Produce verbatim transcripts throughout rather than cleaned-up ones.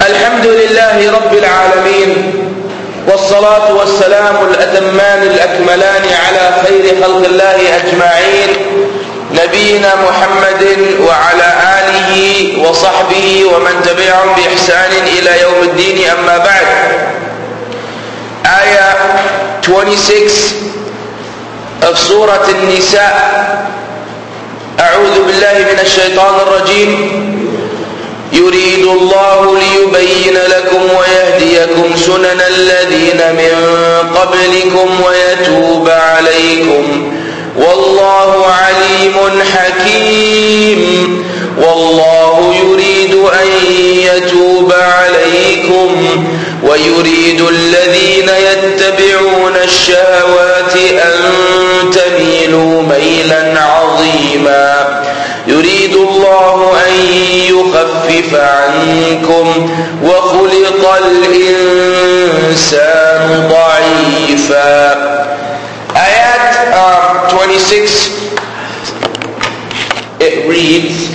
الحمد لله رب العالمين، والصلاة والسلام الأتمان الأكملان على خير خلق الله أجمعين، نبينا محمد وعلى آله وصحبه ومن تبعهم بإحسان إلى يوم الدين. أما بعد. Ayah twenty-six of Surah An-Nisa. أعوذ بالله من الشيطان الرجيم. يريد الله ليبين لكم ويهديكم سنن الذين من قبلكم ويتوب عليكم والله عليم حكيم. والله يريد أن يتوب عليكم ويريد الذين يتبعون الشهوات أن تميلوا ميلا عظيما. يريد الله أن يخفف عنكم وخلق الإنسان ضعيفا. Ayat um, twenty-six, it reads,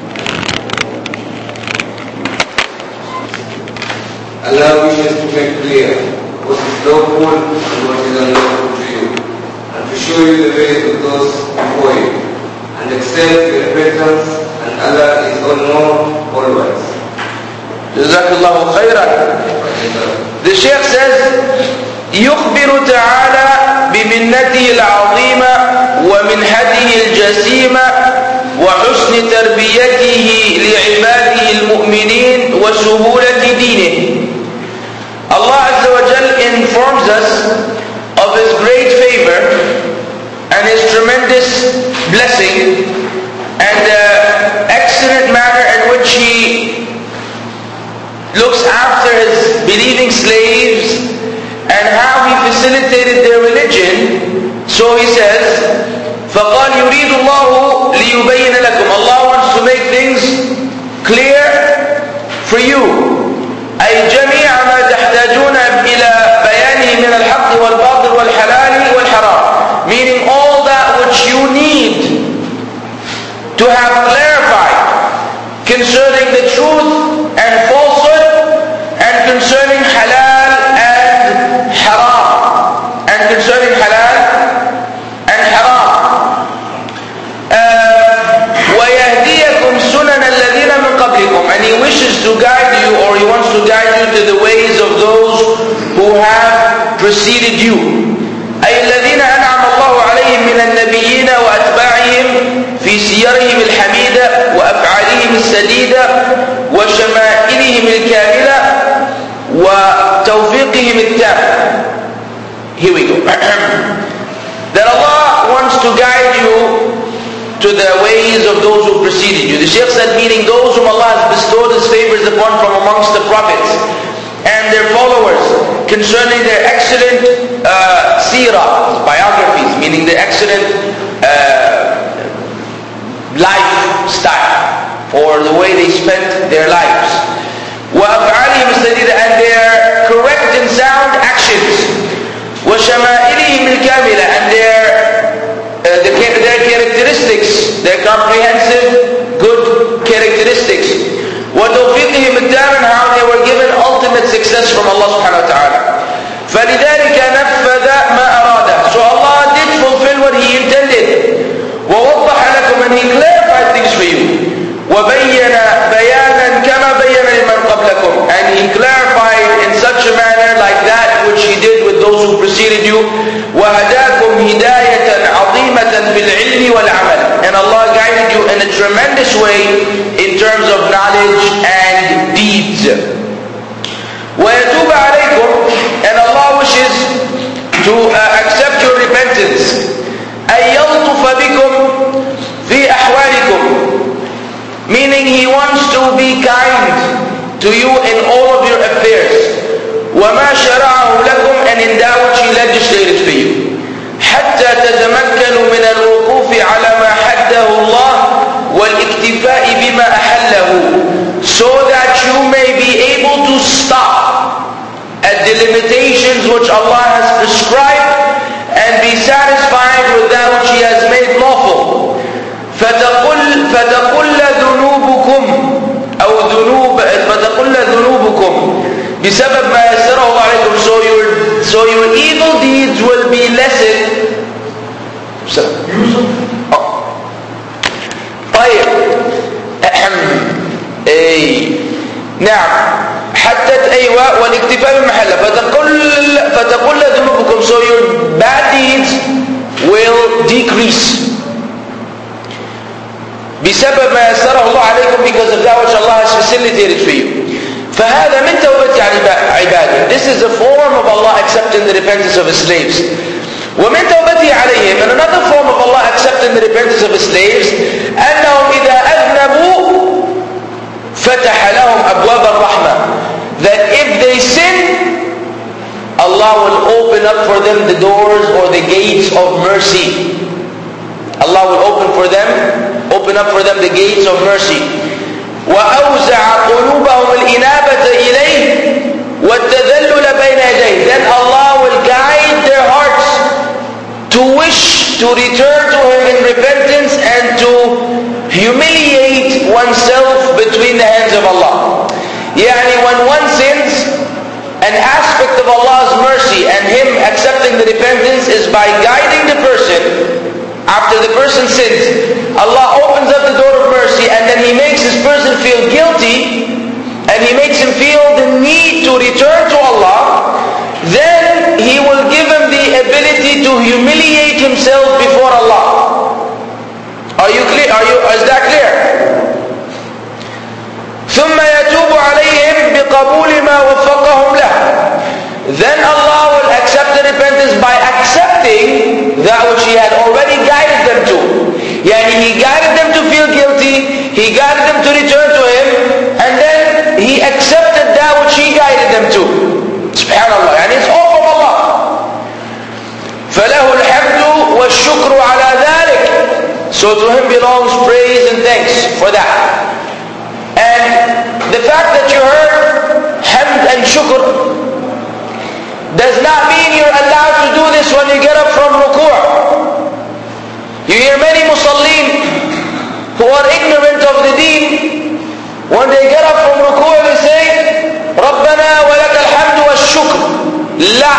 Allah wishes to make clear what is lawful and what is unlawful to you, and to show you the ways of those before you, and accept your repentance, and Allah is all-known, all-wise. Jazakallahu khairan. The Shaykh says, يخبر تعالى بمنته العظيمة ومنحته الجسيمة وحسن تربيته لعباده المؤمنين وسهولة دينه. Allah Azza wa Jal informs us of His great favor and His tremendous blessing and the excellent manner in which He looks after His believing slaves and how He facilitated their religion. So He says, فَقَالْ يُرِيدُ اللَّهُ لِيُبَيِّنَ لَكُمْ. Allah wants to make things clear for you. أي جميع ما تحتاجون إلى بيانه من الحق والباطل والحلال والحرام. Meaning all that which you need to have clarified concerning the truth and falsehood, and concerning halal and haram, and concerning halal and haram. وَيَهْدِيَكُمْ سُنَنَ الَّذِينَ مِنْ قَبْلِكُمْ. And He wishes to guide you, or He wants to guide you to the ways of those who have preceded you. أي الذين أنعم الله عليهم من النبيين وأتباعهم في سيرهم الحميدة وأفعالهم السديدة وشمائلهم الكاملة وتوفيقهم التام. Here we go. That Allah wants to guide you to the ways of those who preceded you. The Shaykh said, meaning those whom Allah has bestowed His favors upon from amongst the prophets and their followers concerning their excellent uh, seerah, biographies, meaning their excellent uh, lifestyle or the way they spent their lives. وَأَفْعَالِهِمْ السَّدِيدَةِ, and their correct and sound actions. وَشَمَائِلِهِمْ الْكَامِلَةِ, and their Uh, the, their characteristics, their comprehensive good characteristics. وَتَوْفِيقِهِمْ التَّامِ, and how they were given ultimate success from Allah subhanahu wa ta'ala. فَلِذَلِكَ نَفَّذَ مَا أَرَادَ. So Allah did fulfill what He intended. وَوَضَّحَ لَكُمْ, and He clarified things for you. وَبَيَّنَ بَيَانًا كَمَا بَيَّنَ لِمَنْ قَبْلَكُمْ, and He clarified in such a manner like that which He did with those who preceded you. وَهَدَاكُمْ هِدَايَةً عَظِيمَةً بِالْعِلْمِ وَالْعَمَلِ, and Allah guided you in a tremendous way in terms of knowledge and deeds. وَيَتُوبَ عَلَيْكُمْ, and Allah wishes to uh, accept your repentance. أَن يَلْطُفَ بِكُمْ فِي أَحْوَالِكُمْ, meaning He wants to be kind to you in all of your affairs. وَمَا شَرَعَهُ لَكُمْ, and in that which He legislated for you. حَتَّى تَتَمَكَّنُوا مِنَ الْوُقُوفِ عَلَى مَا حَدَّهُ اللَّهُ وَالْإِكْتِفَاءِ بِمَا أَحَلَّهُ, so that you may be able to stop at the limitations which Allah has prescribed and be satisfied with that which He has made lawful. فتقل فتقل ذنوبكم أو ذنوب فتقل ذنوبكم بسبب ما يسره الله عليكم. So your, so your evil deeds will be lessened. oh. طيب اي نعم حتى ايوه والاكتفاء بمحله فتقل فتقل ذنوبكم. So your bad deeds will decrease بسبب ما يسره الله عليكم, because of that which Allah has facilitated for you. فهذا من توبة عباده. This is a form of Allah accepting the repentance of His slaves. ومن توبته عليهم, and another form of Allah accepting the repentance of His slaves, أنهم إذا أذنبوا فتح لهم أبواب الرحمة. That if they sin, Allah will open up for them the doors or the gates of mercy. Allah will open for them, open up for them the gates of mercy. وأوزع قلوبهم الإنابة إليه والتذلل بين يديه. Then Allah will guide their hearts to wish to return to Him in repentance and to humiliate oneself between the hands of Allah. Yani when one sins, an aspect of Allah's mercy and Him accepting the repentance is by guiding the person. After the person sins, Allah opens up the door of mercy and then He makes this person feel guilty and He makes him feel the need to return to Allah. Then He will give him the ability to humiliate himself before Allah. Are you clear? Are you, is that clear? ثم يتوب عليهم بقبول ما وفقهم له. Then Allah will accept the repentance by accepting that which He had already guided them to. Yani He guided them to feel guilty, He guided them to return to Him, and then He accepted that which He guided them to. Subhanallah. Yani it's all from Allah. فَلَهُ الْحَمْدُ وَالشُّكْرُ عَلَى ذَلِكَ. So to Him belongs praise and thanks for that. And the fact that you heard hamd and shukr does not mean you're allowed to do this when you get up from ruku'. You hear many musallin who are ignorant of the deen. When they get up from ruku' they say, رَبَّنَا وَلَكَ الْحَمْدُ وَالشُّكْرُ. La.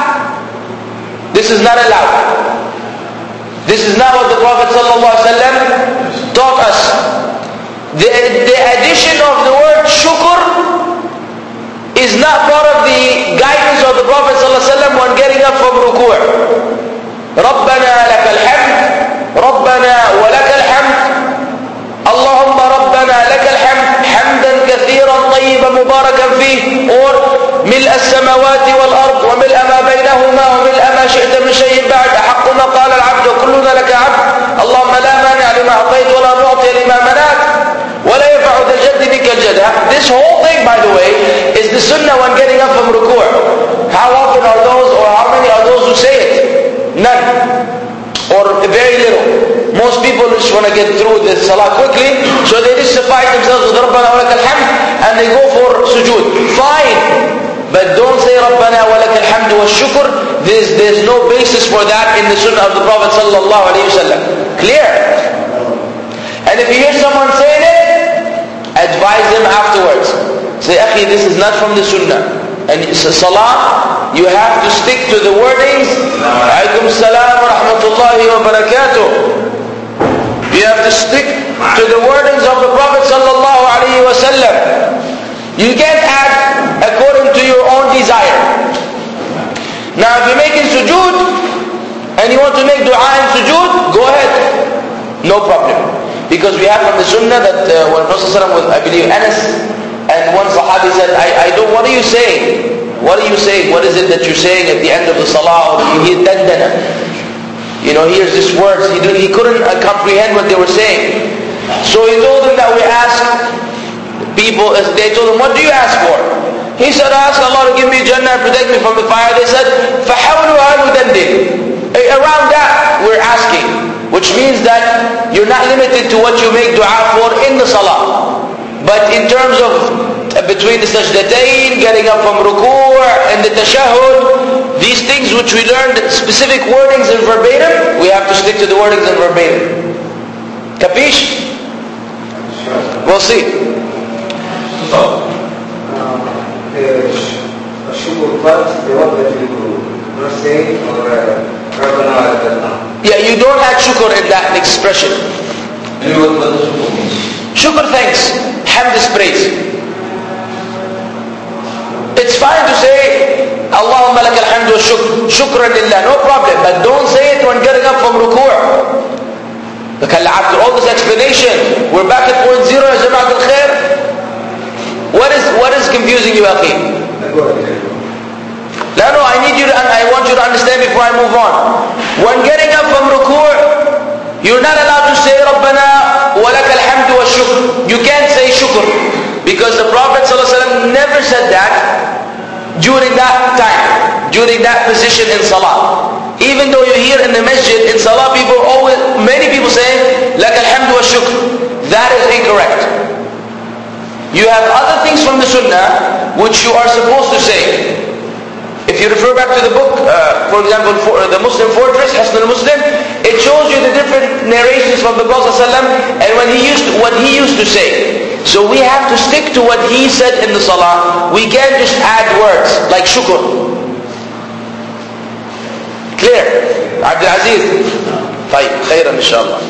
This is not allowed. This is not what the Prophet ﷺ taught us. The, the addition of the word shukr is not part of the guidance of the Prophet ﷺ when getting up from ruku'. رَبَّنَا لَكَ الْحَمْدُ رَبَّنَا وَلَكَ الْحَمْدُ اللهم ربنا لك الحمد حمدا كثيرا طيبا مباركا فيه, or ملء السماوات والأرض وملء ما بينهما وملء ما شئت من شيء بعد أحق ما قال العبد وكلنا لك عبد اللهم لا مانع لما أعطيت ولا معطي لما منعت ولا ينفع ذا الجد منك الجد. This whole thing, by the way, is the sunnah when getting up from ruku'. How often are those, or how many are those who say it? None. Or very little. Most people just want to get through the salah quickly, so they just suffice themselves with رَبَّنَا وَلَكَ الْحَمْدُ and they go for sujood. Fine. But don't say رَبَّنَا وَلَكَ الْحَمْدُ وَالشُّكْرُ. There's, there's no basis for that in the sunnah of the Prophet sallallahu alayhi wa sallam. Clear? And if you hear someone saying it, advise them afterwards. Say, akhi, this is not from the sunnah. And salah, you have to stick to the wordings. Alaykum salam wa rahmatullahi wa barakatuh. You have to stick to the wordings of the Prophet sallallahu alayhi wa sallam. You can't add according to your own desire. Now if you're making sujood and you want to make dua in sujood, go ahead. No problem. Because we have from the sunnah that uh, when Prophet sallallahu alayhi wa sallam, I believe Anas, and one Sahabi said, I, I don't, what are you saying? What are you saying? What is it that you're saying at the end of the salah? Or you hear dandana. You know, he hears these words. He, didn't, he couldn't uh, comprehend what they were saying. So he told them that we ask people, they told him, what do you ask for? He said, I ask Allah to give me Jannah and protect me from the fire. They said, فَحَوْلُهَا نُدَنِّدٍ. Around that, we're asking. Which means that you're not limited to what you make dua for in the salah. But in terms of uh, between the sajdatayn, getting up from ruku' and the tashahhud, these things which we learned specific wordings in verbatim, we have to stick to the wordings in verbatim. Capish? We'll see. So, um, what the one that you not saying or Rabbana uh, Yeah, you don't add shukr in that expression. And what does shukr mean? Shukr, thanks. Hamd is praise. It's fine to say Allahumma laka alhamdu wa shukr, shukran lillah, no problem, but don't say it when getting up from ruku'. Because after all this explanation, we're back at point zero, ya jama'at al-khair. What is, what is confusing you, akhi? No, no, I need you to, I want you to understand before I move on. When getting up from ruku', you're not allowed to say Rabbana wa laka alhamdu wa shukr. You can't say shukr. Because the Prophet ﷺ never said that during that time, during that position in salah. Even though you hear in the masjid, in salah, people always, many people say, laka alhamdu wa shukr. That is incorrect. You have other things from the sunnah which you are supposed to say. If you refer back to the book, uh, for example, for the Muslim Fortress, Hisn al-Muslim, it shows you the different narrations from the Prophet ﷺ and when he used to, what he used to say. So we have to stick to what he said in the salah. We can't just add words like shukr. Clear? Abdul Aziz? طيب خيرا إن شاء الله.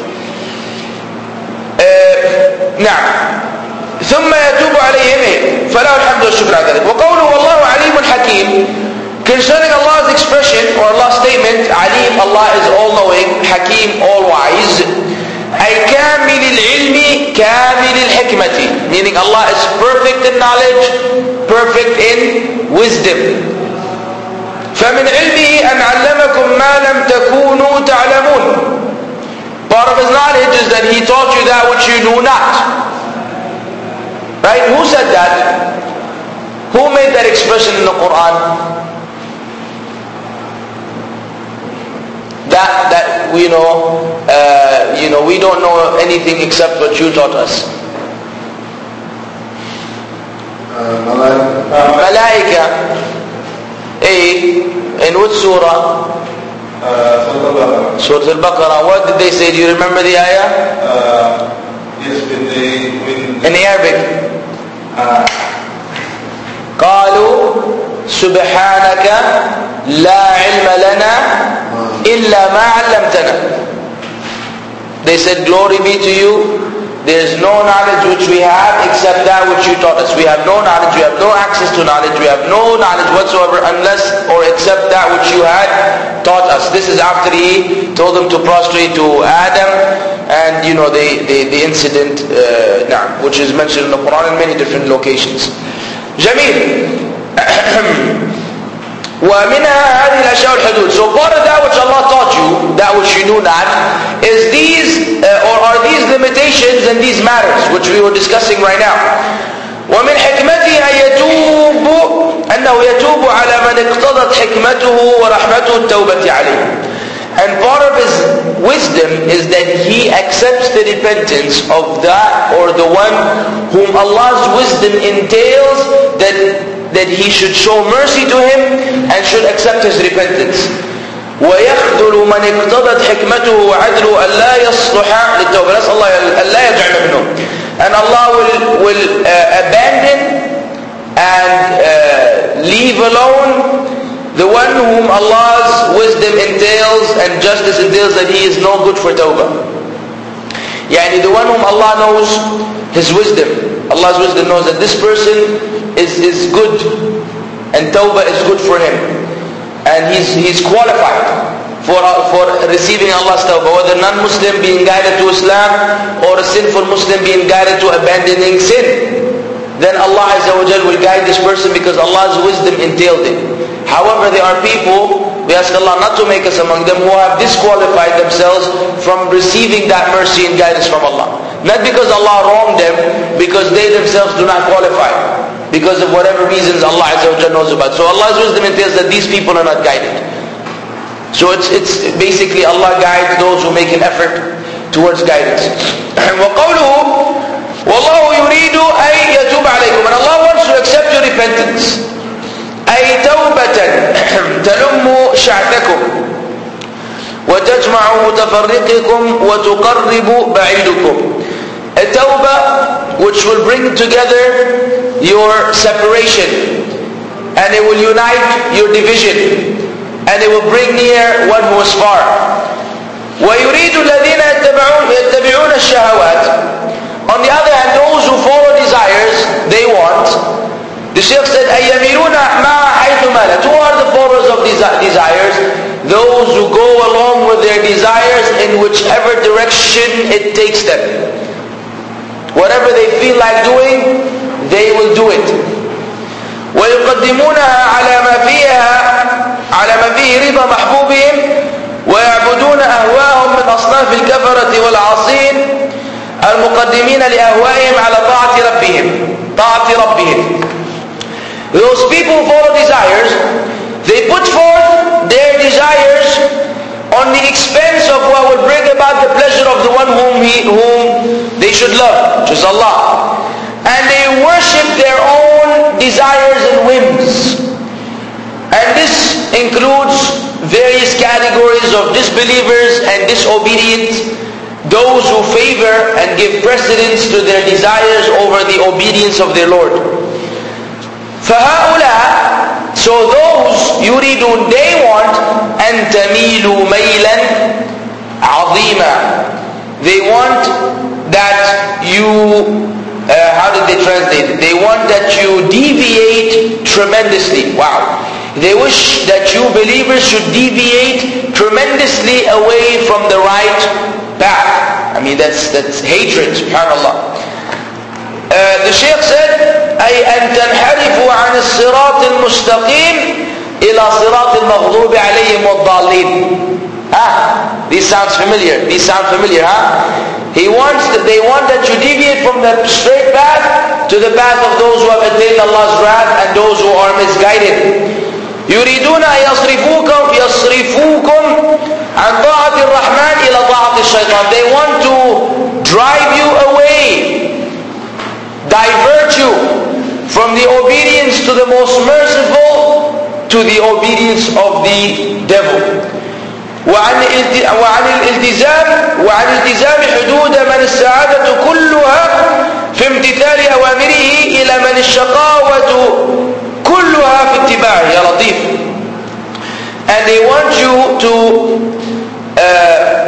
نعم. ثم يتوب عليهم فله الحمد والشكر على ذلك. وقوله والله عليم حكيم. Concerning Allah's expression or Allah's statement, Alim, Allah is all-knowing, Hakim, all-wise. أي كامل العلم كامل الحكمة, meaning Allah is perfect in knowledge, perfect in wisdom. فمن علمه أن علمكم ما لم تكونوا تعلمون. Part of his knowledge is that he taught you that which you knew not. Right? Who said that? Who made that expression in the Quran? That, that you know, uh, you know, we don't know anything except what you taught us. Uh, Malaika. A, in which surah? Uh, Surah Al-Baqarah. What did they say? Do you remember the ayah? Uh, yes, when they... When in Arabic. Uh, قالوا سبحانك لا علم لنا إلا ما علمتنا. They said, glory be to you. There is no knowledge which we have except that which you taught us. We have no knowledge, we have no access to knowledge, we have no knowledge whatsoever unless or except that which you had taught us. This is after he told them to prostrate to Adam and you know the, the, the incident uh, which is mentioned in the Quran in many different locations. Jameel. وَمِنَا هَذِهِ الْأَشْيَاءُ الْحُدُودِ. So part of that which Allah taught you, that which you knew not, is these, uh, or are these limitations and these matters, which we were discussing right now. وَمِنْ حِكْمَتِهِ أَنْ يَتُوبُ أَنَّهُ يَتُوبُ عَلَى مَنْ اقْتَضَتْ حِكْمَتُهُ وَرَحْمَتُهُ التَّوْبَةِ عَلَيْهِ. And part of his wisdom is that he accepts the repentance of that or the one whom Allah's wisdom entails that that he should show mercy to him and should accept his repentance. وَيَخْذُلُ مَنْ اقْتَضَتْ حِكْمَتُهُ وَعَدْلُهُ أَلَّا يَصْلُحَ لِلتَّوْبَةِ. That's Allah, أَلَّا يَجْعَلَ مِنْهُمْ. And Allah will, will uh, abandon and uh, leave alone the one whom Allah's wisdom entails and justice entails that he is no good for tawbah. Yani the one whom Allah knows his wisdom. Allah's wisdom knows that this person is, is good and tawbah is good for him. And he's, he's qualified for, for receiving Allah's tawbah. Whether non-Muslim being guided to Islam or a sinful Muslim being guided to abandoning sin. Then Allah Azza wa Jal will guide this person because Allah's wisdom entailed it. However, there are people, we ask Allah not to make us among them, who have disqualified themselves from receiving that mercy and guidance from Allah. Not because Allah wronged them, because they themselves do not qualify. Because of whatever reasons Allah Azza wa Jal knows about. So Allah's wisdom entails that these people are not guided. So it's, it's basically Allah guides those who make an effort towards guidance. وَقَوْلُهُ وَاللَّهُ يُرِيدُ أَن يَتُوبَ عَلَيْكُمْ. And Allah wants to accept your repentance. أي توبة تلم شعثكم وتجمع متفرقكم وتقرب بعيدكم. A tawbah which will bring together your separation and it will unite your division, and it will bring near one who is far. وَيُرِيدُ الَّذِينَ يَتَّبِعُونَ الشَّهَوَاتِ. On the other hand, those who follow desires, they want. The Shaykh said, أَيَّمِلُونَ مَا حَيْثُ مَالَتْ. Who are the followers of desi- desires? Those who go along with their desires in whichever direction it takes them. Whatever they feel like doing, they will do it. وَيُقَدِّمُونَهَا عَلَى مَا فِيهَا عَلى مَا فِيهِ رِضَى مَحْبُوبِهِمْ وَيَعْبُدُونَ أَهْوَاءَهُمْ مِنْ أَصْنَافِ الْكَفَرَةِ وَالْعَاصِينَ الْمُقَدِّمِينَ لِأَهْوَائِهِمْ عَلى طَاعَةِ رَبِّهِمْ طَاعَةِ رَبِّهِمْ. Those people who follow desires, they put forth their desires on the expense of what would bring about the pleasure of the one whom, he, whom they should love, which is Allah. And they worship their own desires and whims. And this includes various categories of disbelievers and disobedient, those who favor and give precedence to their desires over the obedience of their Lord. فَهَؤُلَاء, so those يُرِيدُونَ, they want أَن تَمِيلُوا مَيْلًا عَظِيمًا. They want that you, uh, how did they translate it? They want that you deviate tremendously. Wow. They wish that you believers should deviate tremendously away from the right path. I mean, that's that's hatred, subhanallah. Uh, the Shaykh said, أي أن تنحرفوا عن الصراط المستقيم إلى صراط المغضوب عليهم والضالين. Ah, this sounds familiar. These sound familiar, huh? He wants that they want that you deviate from the straight path to the path of those who have attained Allah's wrath and those who are misguided. يريدون أن يصرفوكم يصرفوكم عن طاعة الرحمن إلى طاعة الشيطان. They want to drive you away, divert you from the obedience to the most merciful to the obedience of the devil. وعن وعن الالتزام وعن التزام حدود من السعادة كلها في امتثال أوامره إلى من الشقاوة كلها في اتباعه. يا لطيف. And they want you to uh,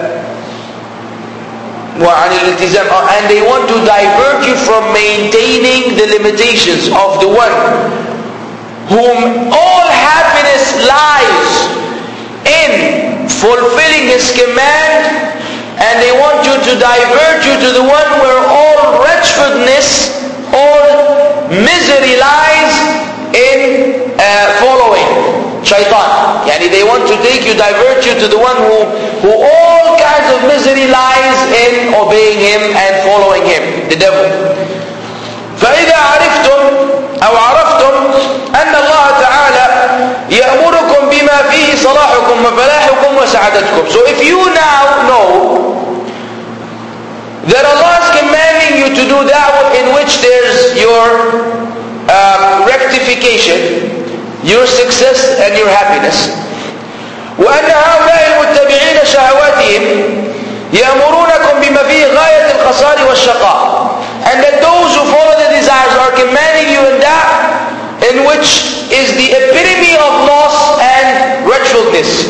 وعن الالتزام and they want to divert you from maintaining the limitations of the one whom all happiness lies in fulfilling his command, and they want you to divert you to the one where all wretchedness, all misery lies in uh, following shaitan. Yani they want to take you, divert you to the one who, who all kinds of misery lies in obeying him and following him, the devil. فإذا عرفتم أو عرفتم أن الله تعالى يأمركم بما فيه صلاحكم وفلاحكم وسعادتكم. So if you now know that Allah is commanding you to do that in which there's your um, rectification, your success and your happiness, وأن هؤلاء المتبعين شهواتهم يأمرونكم بما فيه غاية الخسار والشقاء, and that those who follow the desires are commanding you in that in which is the epitome of loss and wretchedness.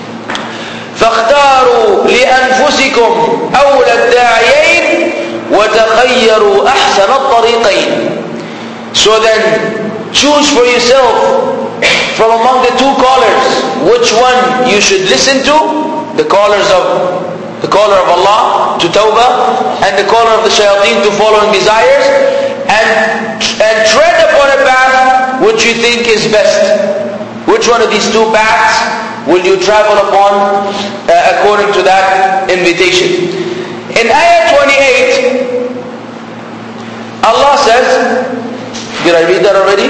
فاختاروا لأنفسكم أولى الداعيين وتخيروا أحسن الطريقين. So then choose for yourself from among the two callers which one you should listen to, the callers of the caller of Allah to tawbah and the caller of the shayateen to following desires, and and tread upon a path which you think is best. Which one of these two paths will you travel upon uh, according to that invitation? In ayah twenty-eight, Allah says, did I read that already?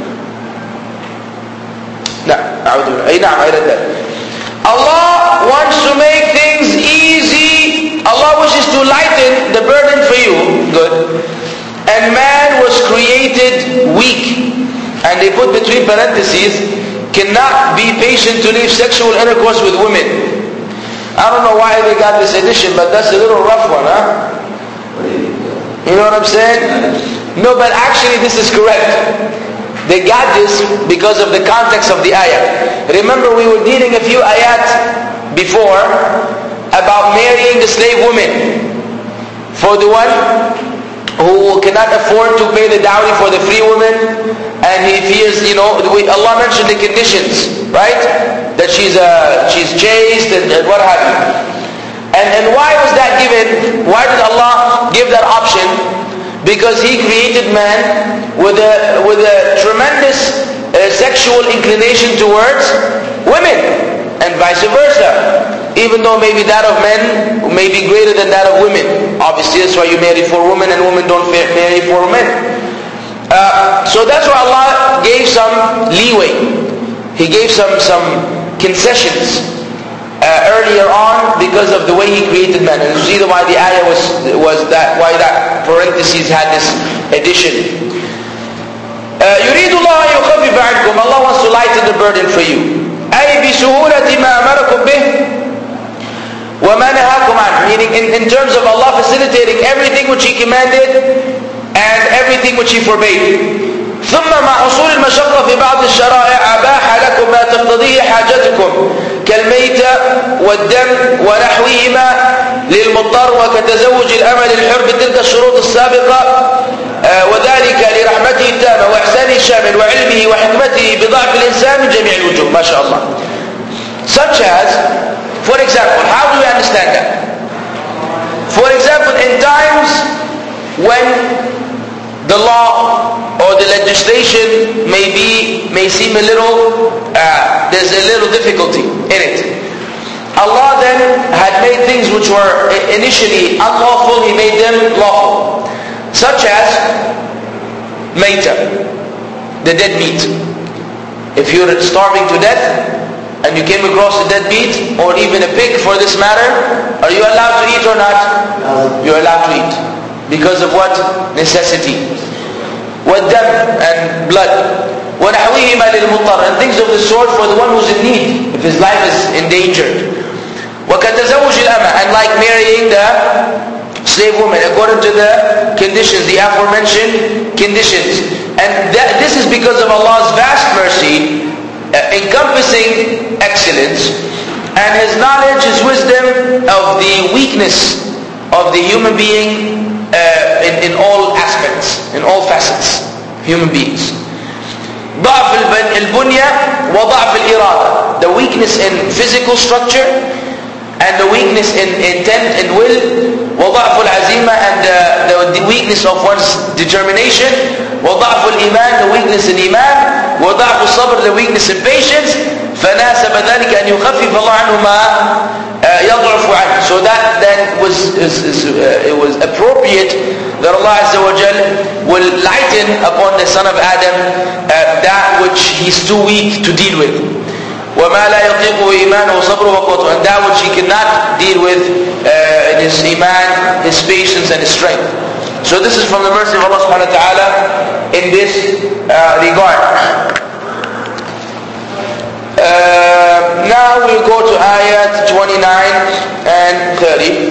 No, I read that. Allah wants to make things easy. Allah wishes to lighten the burden for you. Good. And man was created weak. And they put between parentheses, cannot be patient to leave sexual intercourse with women. I don't know why they got this edition, but that's a little rough one, huh? You know what I'm saying? No, but actually this is correct. they got this because of the context of the ayah. Remember, we were dealing a few ayat before about marrying the slave woman for the one who cannot afford to pay the dowry for the free woman, and he fears, you know, we, Allah mentioned the conditions, right? That she's uh, she's chaste and, and what have you. And, and why was that given? Why did Allah give that option? Because He created man with a with a tremendous uh, sexual inclination towards women, and vice versa. Even though maybe that of men may be greater than that of women. Obviously, that's why you marry for women, and women don't marry for men. Uh, so that's why Allah gave some leeway. He gave some some concessions uh, earlier on because of the way He created man. And you see why the ayah was was that why that parentheses had this addition. يريد الله أن يخفف عنكم. Allah wants to lighten the burden for you. أي بسهولة ما أمركم به وما نهاكم عنه. Meaning in, in terms of Allah facilitating everything which He commanded and everything which He forbade. ثم مع حصول المشقة في بعض الشرائع أباح لكم ما تقتضيه حاجتكم كالميتة والدم ونحوهما للمضطر وكتزوج الأمل الحر بتلك الشروط السابقة وذلك لرحمته التامة وإحسانه الشامل وعلمه وحكمته بضعف الإنسان من جميع الوجوه. ما شاء الله. Such as, for example, how do we understand that? For example, in times when the law or the legislation may be, may seem a little, uh, there's a little difficulty in it. Allah then had made things which were initially unlawful, He made them lawful. Such as mayta, the dead meat. If you're starving to death and you came across a dead meat, or even a pig for this matter, are you allowed to eat or not? You're allowed to eat. Because of what? Necessity. وَالدَّمْ and blood. وَنَحْوِهِمَا لِلْمُضْطَرِ and things of the sort for the one who's in need, if his life is endangered. وَكَتَزَوُّجِ الْأَمَةِ and like marrying the slave woman according to the conditions, the aforementioned conditions. And that, this is because of Allah's vast mercy, uh, encompassing excellence, and His knowledge, His wisdom of the weakness of the human being uh, in, in all aspects, in all facets, human beings. ضعف البنية وضعف الإرادة, the weakness in physical structure and the weakness in intent and will, وضعف العزيمة and the, the weakness of one's determination, وضعف الإيمان, the weakness in iman, وضعف الصبر, the weakness in patience. فناسب ذلك أن يخفف الله عنه ما يضعف عنه. So that then was is, is, uh, it was appropriate that Allah Azza wa Jal will lighten upon the son of Adam uh, that which he's too weak to deal with. وما لا يطيقه إيمانه وصبره وقوته, and that which he cannot deal with uh, in his iman, his patience and his strength. So this is from the mercy of Allah subhanahu wa ta'ala in this uh, regard. Uh, now we'll go to ayat twenty-nine and thirty.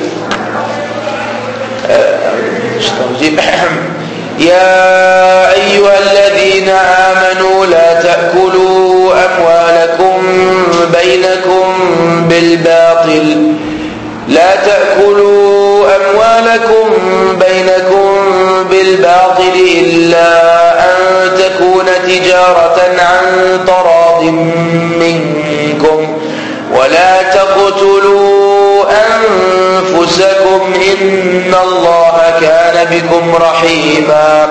يا أيها الذين آمنوا لا تأكلوا أموالكم بينكم بالباطل لا تأكلوا أموالكم بينكم بالباطل إلا أن تكون تجارة عن تراض منكم ولا تقتلوا أنفسكم إن الله كان بكم رحيما.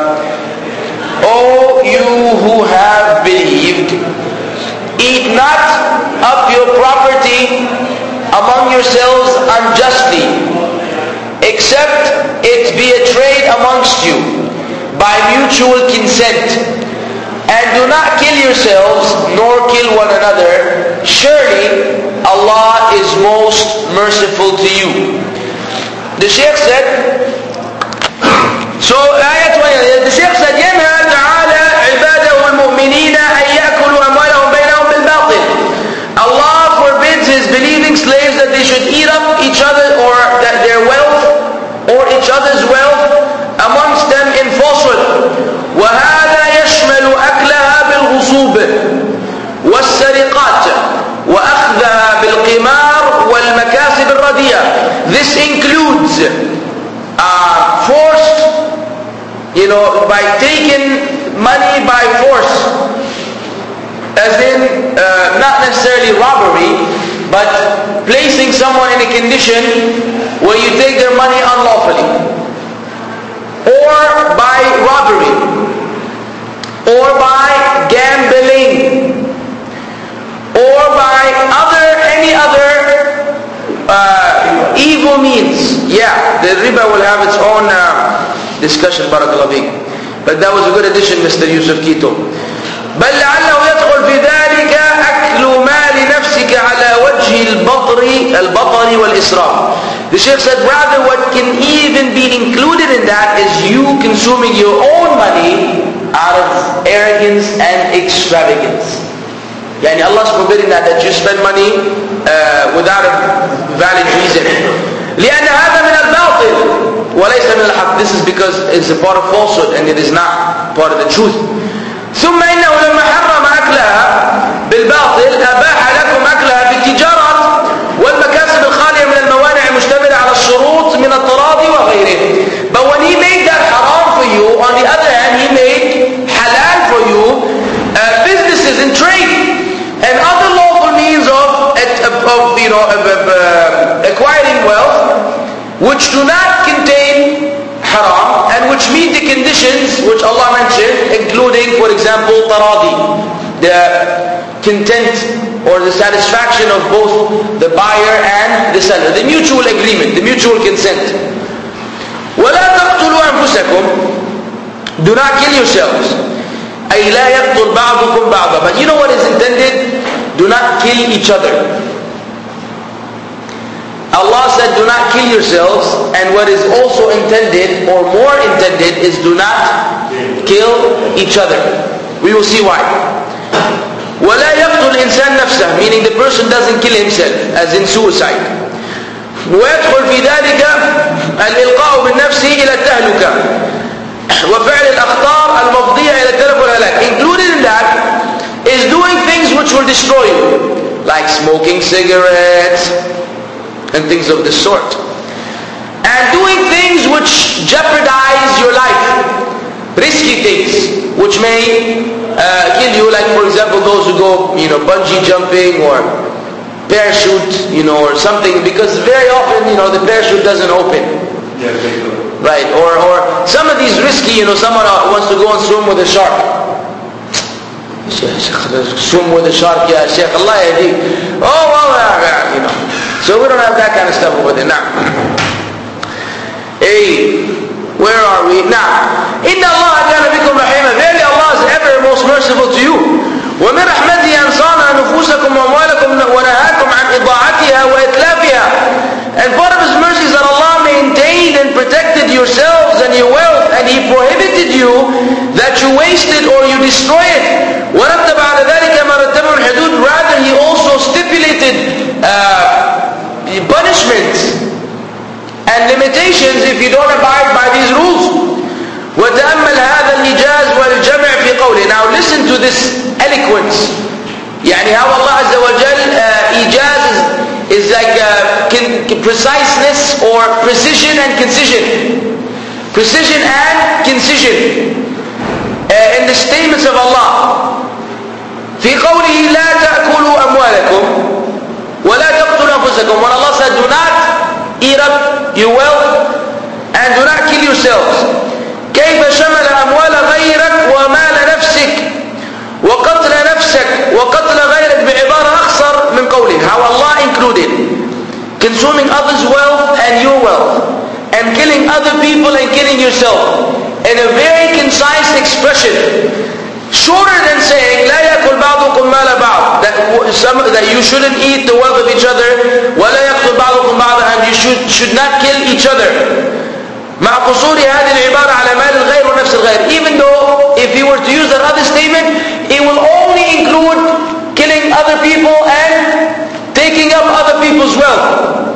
O you who have believed, eat not up your property among yourselves unjustly, except it be a trade amongst you by mutual consent. And do not kill yourselves, nor kill one another. Surely Allah is most merciful to you. The Shaykh said, so ayat the Shaykh said, ينهى تعالى عباده المؤمنين أن يأكلوا أموالهم بينهم بالباطل. Allah forbids His believing slaves that they should eat up each other or that their wealth or each other's wealth amongst them in falsehood. وهذا يشمل أكلها know, by taking money by force, as in uh, not necessarily robbery, but placing someone in a condition where you take their money unlawfully, or by robbery, or by gambling, or by other any other uh, evil means. Yeah, the riba will have its own uh, discussion, barakallahu feek. But that was a good addition, Mister Yusuf Kito. بل لعله يدخل في ذلك أكل مال نفسك على وجه البطر البطر والإسراف. The Shaykh said rather what can even be included in that is you consuming your own money out of arrogance and extravagance. Yani Allah is forbidding that, that you spend money uh, without a valid reason. لأن هذا من الباطل وليس من الحق. This is because it's a part of falsehood and it is not part of the truth. ثم إنه لما حرم أكلها بالباطل أباح لكم أكلها بالتجارة والمكاسب الخالية من الموانع المشتملة على الشروط من التراضي وغيره. But when he made that haram for you, on the other hand he made halal for you uh, businesses and trade and other lawful means of, of, of you know of, of, uh, acquiring wealth which do not contain haram and which meet the conditions which Allah mentioned, including, for example, taradi, the content or the satisfaction of both the buyer and the seller, the mutual agreement, the mutual consent. وَلَا تَقْتُلُوا أَنفُسَكُمْ. Do not kill yourselves. أي لا يقتل بعضكم بعضا. But you know what is intended? Do not kill each other. Allah said do not kill yourselves, and what is also intended or more intended is do not kill each other. We will see why. وَلَا يَقْتُلْ الْإِنسَانِ نَفْسَهُ, meaning the person doesn't kill himself, as in suicide. ويدخل في ذلك الإلقاء بالنفس إلى التهلكة وفعل الأخطار المفضية إلى التلف والهلاك. Included in that is doing things which will destroy you, like smoking cigarettes and things of this sort, and doing things which jeopardize your life, risky things which may uh, kill you, like for example those who go, you know, bungee jumping or parachute, you know, or something, because very often, you know, the parachute doesn't open. Yeah, right, or or some of these risky, you know, someone wants to go and swim with a shark. Swim with a shark, yeah, Shaykh, Allah yahdi. Oh, well, you know. So we don't have that kind of stuff over there now. Hey, where are we? Now, إِنَّ اللَّهَ كَانَ بِكُمْ رَحِيمًا. Verily Allah is ever most merciful to you. وَمِنْ رَحْمَتِهِ أَنْ صَانَ نُفُوسَكُمْ وَأَمْوَالَكُمْ وَنَهَاكُمْ عَنْ إِضَاعَتِهَا وَإِتْلَافِهَا. And part of His mercy is that Allah maintained and protected yourselves and your wealth, and He prohibited you that you waste it or you destroy it. وَرَتَّبَ عَلَى ذَلِكَ مَا رَتَّبَهُ الْحُدُودُ. Rather, He also stipulated uh, punishments and limitations if you don't abide by these rules. وتأمل هذا الإيجاز والجمع في قوله. Now listen to this eloquence. يعني how Allah Azza wa Jal uh, إيجاز is, is like uh, preciseness or precision and concision. Precision and concision uh, in the statements of Allah. في قوله لا تأكلوا أموالكم ولا تقتلوا أنفسكم. When Allah said do not eat up your wealth and do not kill yourselves. كيف شمل أموال غيرك ومال نفسك وقتل نفسك وقتل غيرك بعبارة أخصر من قوله. How Allah included consuming others' wealth and your wealth, and killing other people and killing yourself in a very concise expression, shorter than saying لا يأكل بعضكم مال بعض, that, some, that you shouldn't eat the wealth of each other, ولا يقتل بعضكم بعضا, and you should, should not kill each other. مع قصور هذه العبارة على مال الغير ونفس الغير. Even though if you were to use that other statement, it will only include killing other people and taking up other people's wealth.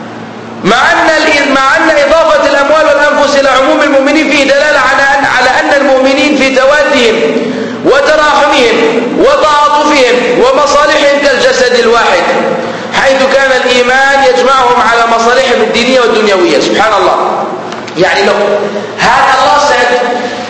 مع أن مع أن إضافة الأموال والأنفس إلى عموم المؤمنين فيه دلالة على أن على أن المؤمنين في توادهم وتراحمهم وتعاطفهم ومصالحهم كالجسد الواحد، حيث كان الإيمان يجمعهم على مصالحهم الدينية والدنيوية. سبحان الله. يعني look, had Allah said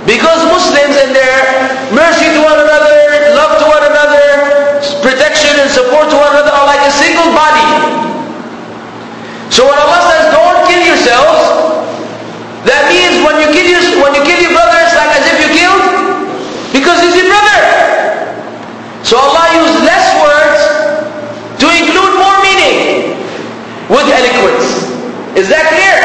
Because Muslims in their mercy to one another, love to one another, protection and support to one another are like a single body. So when Allah says don't kill yourselves, that means when you kill your, when you kill your brother, it's like as if you killed, because he's your brother. So Allah used less words to include more meaning with eloquence. Is that clear?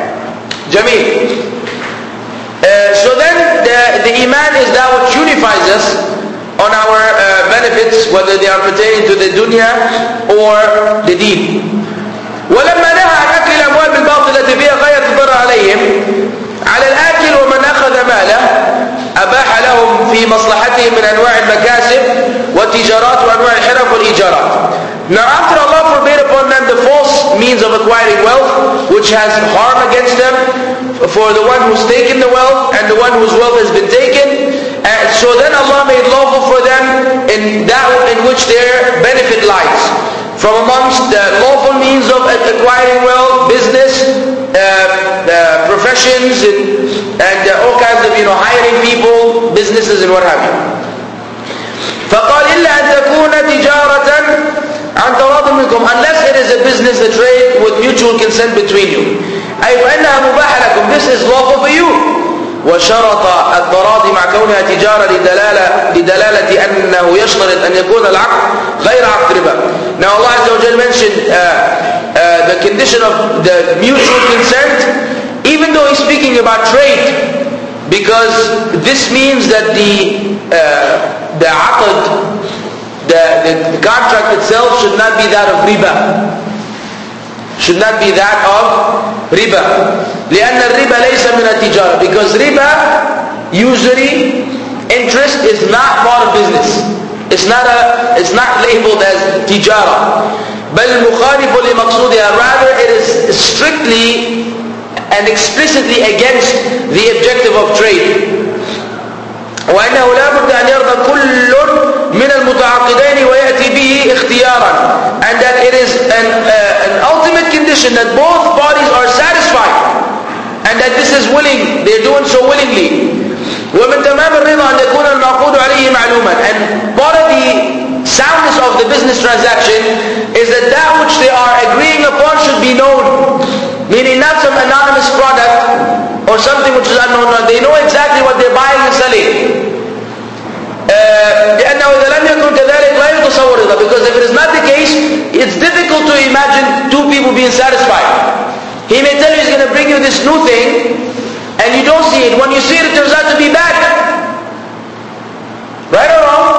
Jameel. Uh, so then the, the Iman is that which unifies us on our uh, benefits, whether they are pertaining to the dunya or the deen. ولما نهى عن أكل الأموال بالباطل التي فيها غاية الضرر عليهم على الآكل ومن أخذ ماله أباح لهم في مصلحتهم من أنواع المكاسب والتجارات وأنواع الحرف والإيجارات. Now after Allah forbade upon them the false means of acquiring wealth, which has harm against them, for the one who's taken the wealth and the one whose wealth has been taken, and so then Allah made lawful for them in that in which their benefit lies. From amongst the lawful means of acquiring wealth, business, uh, uh, professions, and, and uh, all kinds of, you know, hiring people, businesses and what have you. فقال إلا أن تكون تجارة عن تراض منكم, unless it is a business, a trade with mutual consent between you. أي فإنها مباحة لكم, this is lawful for you. وشرط التراضي مع كونها تجارة لدلالة, لدلالة أنه يشترط أن يكون العقد غير عقد ربا. Now Allah Azza wa Jal mentioned uh, uh, the condition of the mutual consent, even though He's speaking about trade, because this means that the uh, the aqd, the, the, the contract itself should not be that of riba. Should not be that of riba. لأن الربا ليس من التجارة, because riba, usually interest is not part of business. It's not a, it's not labeled as tijara. بل مخالف لمقصودها, rather it is strictly and explicitly against the objective of trade. وأنه لا بد أن يرضى كل من المتعاقدين ويأتي به اختيارا, and that it is an, uh, an ultimate condition that both parties are satisfied, and that this is willing, they're doing so willingly. ومن تمام الرضا أن يكون المعقود عليه معلوما, and part of the soundness of the business transaction is that that which they are agreeing upon should be known, meaning not some anonymous product or something which is unknown. They know exactly what they're buying and selling. لأنه إذا لم يكن كذلك لا يتصور رضا, because if it is not the case, it's difficult to imagine two people being satisfied. He may tell you he's going to bring you this new thing, and you don't see it. When you see it, it turns out to be bad. Right or wrong?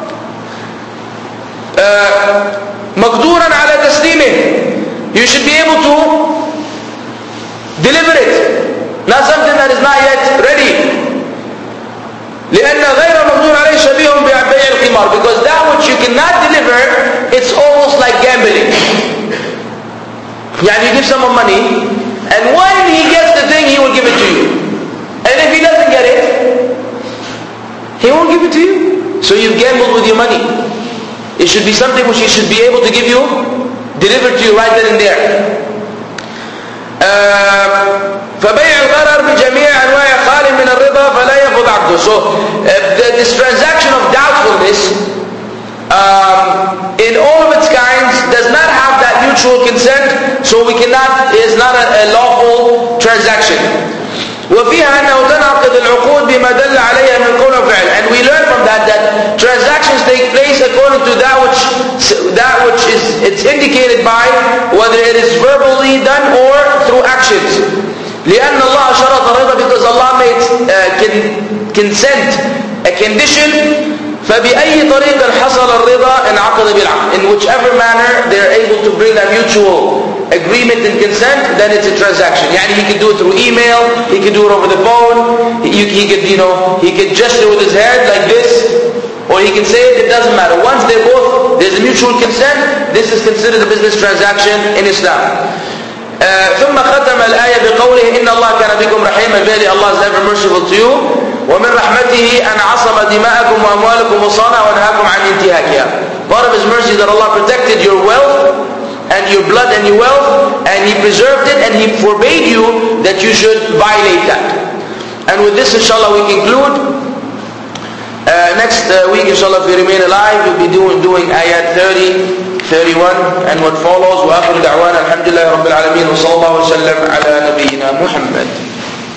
مقدورا على تسليمه, you should be able to deliver it, not something that is not yet ready. لأن غير مقدور عليه شبيه ببيع القمار, because that which you cannot deliver, it's almost like gambling. يعني you give someone money, and when he gets the thing, he will give it to you. And if he doesn't get it, he won't give it to you. So you've gambled with your money. It should be something which he should be able to give you, delivered to you right then and there. فبيع الغرر بجميع أنواع خال من الرضا فلا يأخذ عقده. So uh, this transaction of doubtfulness, um, in all of its kinds, does not have that mutual consent, so we cannot, is not a, a lawful transaction. وفيها أنه تنعقد العقود بما دل عليها من قول وفعل, and we learn from that that transactions take place according to that which that which is it's indicated by, whether it is verbally done or through actions. لأن الله شرط الرضا, because Allah made uh, can, consent a condition. فبأي طريق حصل الرضا انعقد بالعقد, in whichever manner they're able to bring that mutual agreement and consent, then it's a transaction. يعني he could do it through email, he could do it over the phone, he, he could, you know, he could gesture with his hand like this, or he can say it, it doesn't matter. Once they're both, there's a mutual consent, this is considered a business transaction in Islam. Uh, ثم ختم الآية بقوله إن الله كان بكم رحيما, verily Allah is ever merciful to you. ومن رحمته أن عصم دماءكم وأموالكم وصانع ونهاكم عن انتهاكها. Part of His mercy is that Allah protected your wealth and your blood and your wealth, and He preserved it, and He forbade you that you should violate that. And with this, inshallah, we conclude. Uh, next uh, week, inshallah, if we remain alive, we'll be doing, doing ayat thirty, thirty-one, and what follows. وآخر دعوانا الحمد لله رب العالمين وصلى الله وسلم على نبينا محمد.